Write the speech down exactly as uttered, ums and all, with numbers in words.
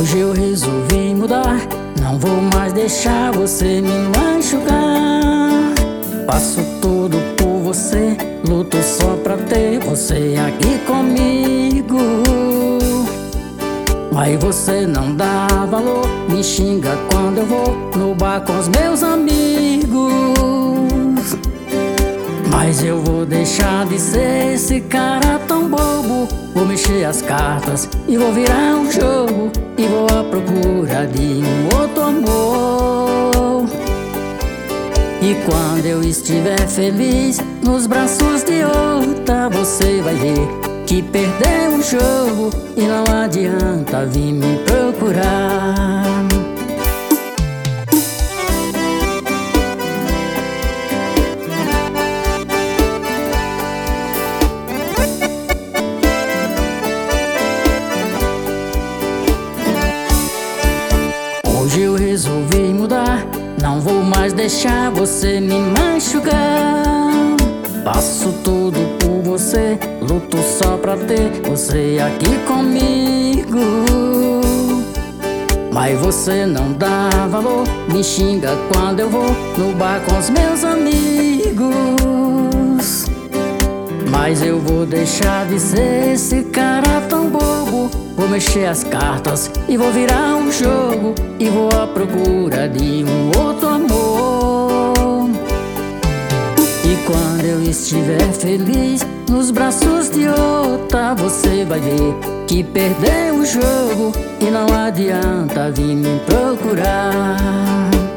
Hoje eu resolvi mudar, não vou mais deixar você me machucar. Faço tudo por você, luto só pra ter você aqui comigo. Mas você não dá valor, me xinga quando eu vou no bar com os meus amigos. Mas eu vou deixar de ser esse cara tão bobo. Vou mexer as cartas e vou virar um jogo, e vou à procura de um outro amor. E quando eu estiver feliz nos braços de outra, você vai ver que perdeu o jogo e não adianta vir me procurar. Hoje eu resolvi mudar, não vou mais deixar você me machucar. Faço tudo por você, luto só pra ter você aqui comigo. Mas você não dá valor, me xinga quando eu vou no bar com os meus amigos. Mas eu vou deixar de ser esse cara tão bobo. Vou mexer as cartas e vou virar um jogo, e vou à procura de um outro amor. E quando eu estiver feliz nos braços de outra, você vai ver que perdeu o jogo e não adianta vir me procurar.